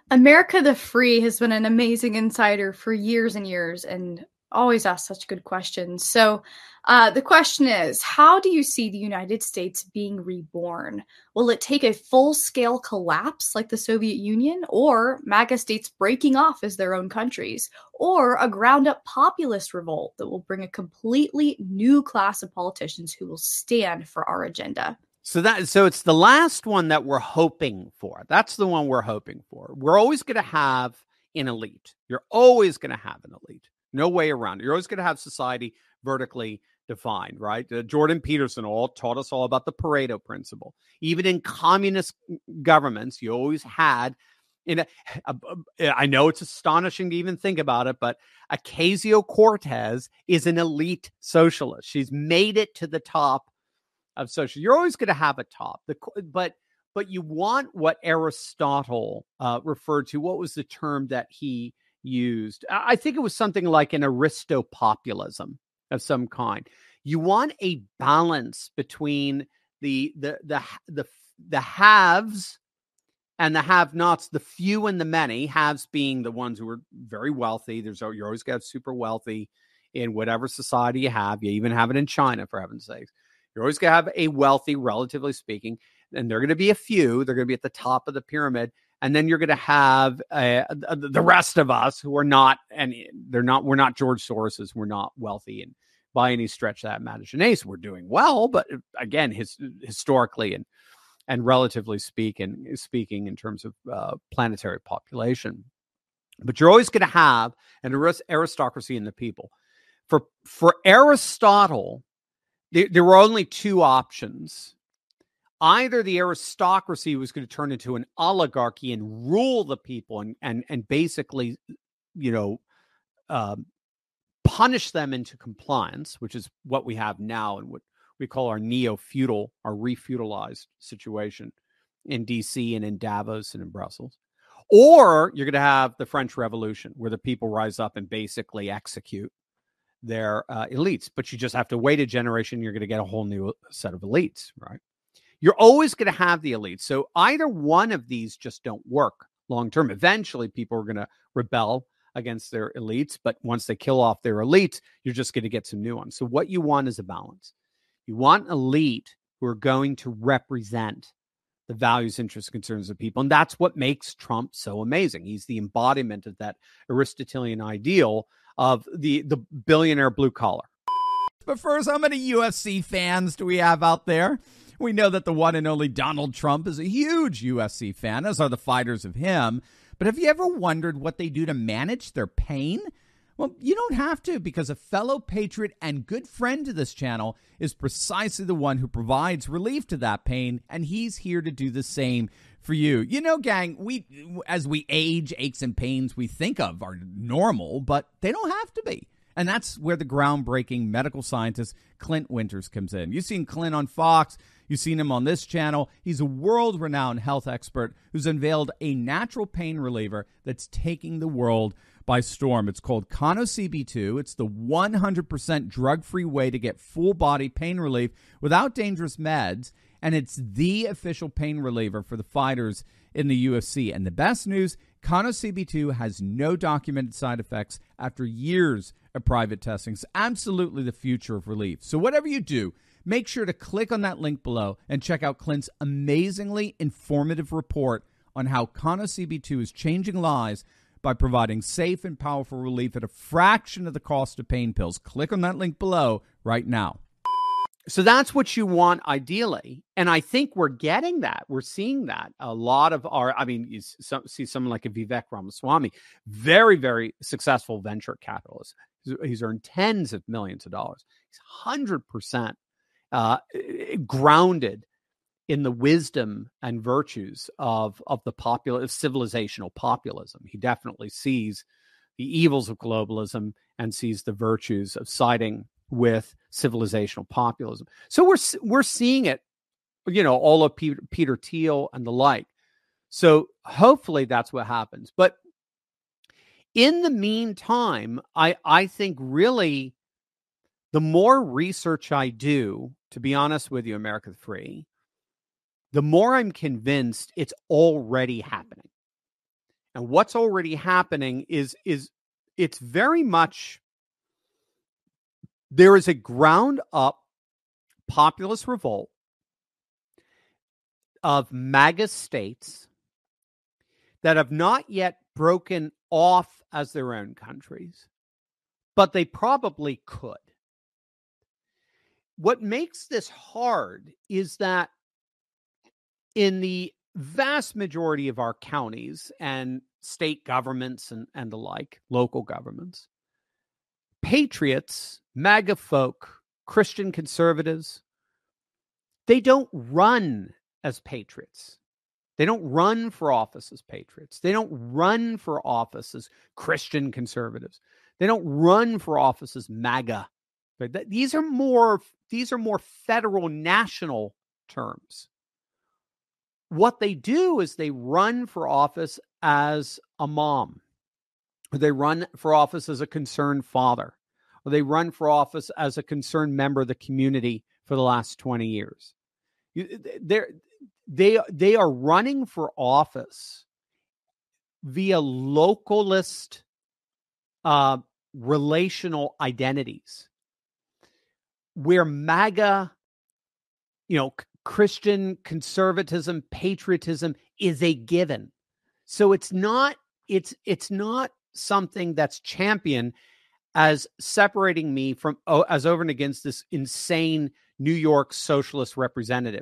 America the Free has been an amazing insider for years and years and always asks such good questions. So, the question is, how do you see the United States being reborn? Will it take a full scale collapse like the Soviet Union, or MAGA states breaking off as their own countries, or a ground up populist revolt that will bring a completely new class of politicians who will stand for our agenda? So it's the last one that we're hoping for. That's the one we're hoping for. We're always going to have an elite. You're always going to have an elite. No way around it. You're always going to have society vertically defined, right? Jordan Peterson taught us all about the Pareto principle. Even in communist governments, you always had, I know it's astonishing to even think about it, but Ocasio-Cortez is an elite socialist. She's made it to the top of social. You're always going to have a top, but you want what Aristotle referred to. What was the term that he used? I think it was something like an Aristopopulism of some kind. You want a balance between the haves and the have-nots, the few and the many. Haves being the ones who are very wealthy. You're always going to have super wealthy in whatever society you have. You even have it in China, for heaven's sakes. You're always going to have a wealthy, relatively speaking, and they're going to be a few. They're going to be at the top of the pyramid. And then you're going to have the rest of us who are not, and we're not George Soroses. We're not wealthy and by any stretch of that imagination. We're doing well, but again, historically and relatively speaking in terms of planetary population. But you're always going to have an aristocracy in the people. For Aristotle, there were only two options. Either the aristocracy was going to turn into an oligarchy and rule the people and basically, punish them into compliance, which is what we have now and what we call our neo-feudal, our re-feudalized situation in DC and in Davos and in Brussels. Or you're going to have the French Revolution, where the people rise up and basically execute their elites, but you just have to wait a generation. You're going to get a whole new set of elites, right? You're always going to have the elites. So either one of these just don't work long term. Eventually, people are going to rebel against their elites, but once they kill off their elites, you're just going to get some new ones. So what you want is a balance. You want elite who are going to represent the values, interests, concerns of people. And that's what makes Trump so amazing. He's the embodiment of that Aristotelian ideal of the billionaire blue collar. But first, how many UFC fans do we have out there? We know that the one and only Donald Trump is a huge UFC fan, as are the fighters of him. But have you ever wondered what they do to manage their pain? Well, you don't have to, because a fellow patriot and good friend to this channel is precisely the one who provides relief to that pain, and he's here to do the same for you. You know, gang, as we age, aches and pains we think of are normal, but they don't have to be. And that's where the groundbreaking medical scientist Clint Winters comes in. You've seen Clint on Fox. You've seen him on this channel. He's a world-renowned health expert who's unveiled a natural pain reliever that's taking the world by storm. It's called ConoCB2. It's the 100% drug-free way to get full-body pain relief without dangerous meds, and it's the official pain reliever for the fighters in the UFC. And the best news, ConoCB2 has no documented side effects after years of private testing. It's absolutely the future of relief. So whatever you do, make sure to click on that link below and check out Clint's amazingly informative report on how ConoCB2 is changing lives by providing safe and powerful relief at a fraction of the cost of pain pills. Click on that link below right now. So that's what you want ideally. And I think we're getting that. We're seeing that. A lot of you see someone like a Vivek Ramaswamy, very, very successful venture capitalist. He's earned tens of millions of dollars. He's 100% grounded in the wisdom and virtues of civilizational populism. He definitely sees the evils of globalism and sees the virtues of siding with civilizational populism. So we're seeing it, all of Peter Thiel and the like. So hopefully that's what happens. But in the meantime, I think really the more research I do, to be honest with you, America the Free, the more I'm convinced it's already happening. And what's already happening is it's very much, there is a ground up populist revolt of MAGA states that have not yet broken off as their own countries, but they probably could. What makes this hard is that in the vast majority of our counties and state governments and the like, local governments, patriots, MAGA folk, Christian conservatives, they don't run as patriots. They don't run for office as patriots. They don't run for office as Christian conservatives. They don't run for office as MAGA. These are more federal, national terms. What they do is they run for office as a mom, or they run for office as a concerned father, or they run for office as a concerned member of the community for the last 20 years. They are running for office via localist relational identities, where MAGA, Christian conservatism, patriotism is a given. So it's not something that's championed as separating me from as over and against this insane New York socialist representative.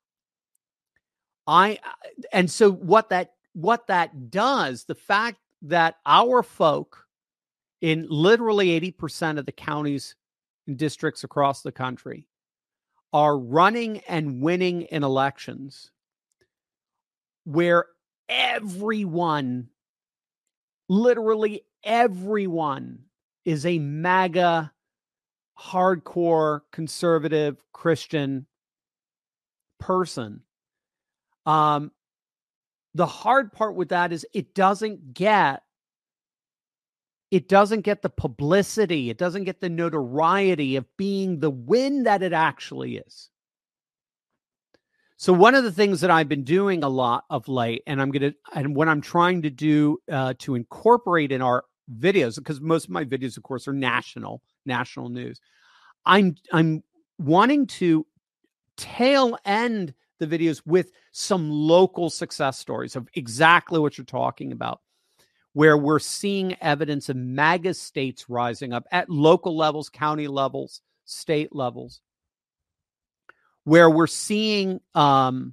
And so what that does, the fact that our folk in literally 80% of the counties and districts across the country are running and winning in elections where everyone, literally everyone, is a MAGA, hardcore, conservative, Christian person. The hard part with that is it doesn't get the publicity. It doesn't get the notoriety of being the win that it actually is. So one of the things that I've been doing a lot of late, and what I'm trying to do to incorporate in our videos, because most of my videos, of course, are national news. I'm wanting to tail end the videos with some local success stories of exactly what you're talking about, where we're seeing evidence of MAGA states rising up at local levels, county levels, state levels, where we're seeing our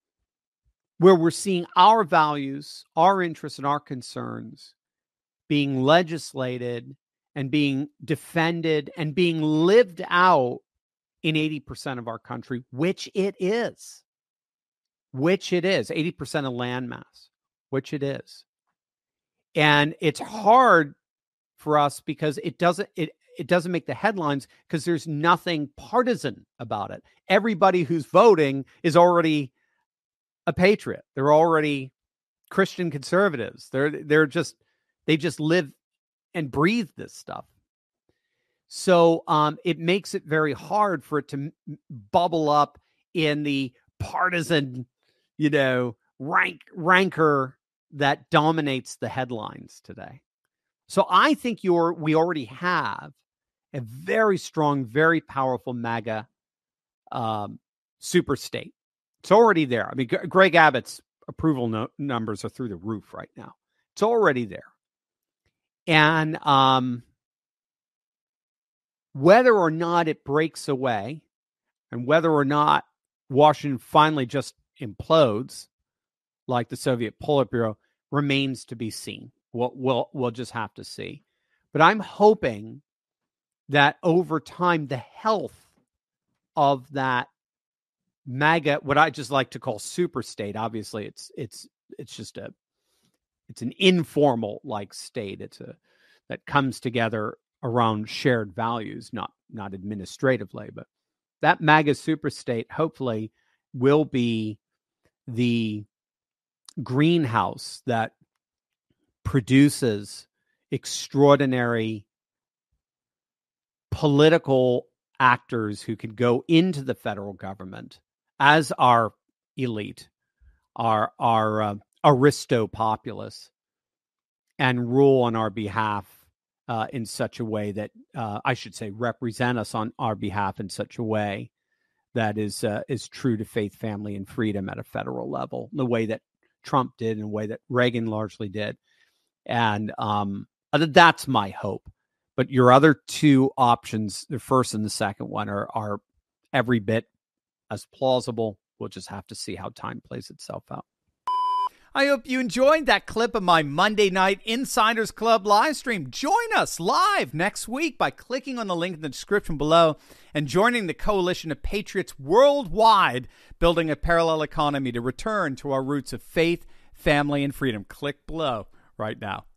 values, our interests, and our concerns being legislated and being defended and being lived out in 80% of our country, which it is. 80% of landmass, which it is. And it's hard for us because it doesn't make the headlines because there's nothing partisan about it. Everybody who's voting is already a patriot. They're already Christian conservatives. They just live and breathe this stuff. So it makes it very hard for it to bubble up in the partisan, rancor that dominates the headlines today. So I think we already have a very strong, very powerful MAGA super state. It's already there. I mean, Greg Abbott's approval numbers are through the roof right now. It's already there. And whether or not it breaks away and whether or not Washington finally just implodes like the Soviet Politburo remains to be seen. We'll just have to see. But I'm hoping that over time, the health of that MAGA, what I just like to call super state, obviously it's an informal like state. That comes together around shared values, not administratively, but that MAGA super state hopefully will be the greenhouse that produces extraordinary political actors who can go into the federal government as our elite, our aristo populace, and rule on our behalf in such a way that, I should say, represent us on our behalf in such a way that is true to faith, family, and freedom at a federal level, the way that Trump did and the way that Reagan largely did. And that's my hope. But your other two options, the first and the second one, are every bit as plausible. We'll just have to see how time plays itself out. I hope you enjoyed that clip of my Monday night Insiders Club live stream. Join us live next week by clicking on the link in the description below and joining the coalition of patriots worldwide, building a parallel economy to return to our roots of faith, family, and freedom. Click below right now.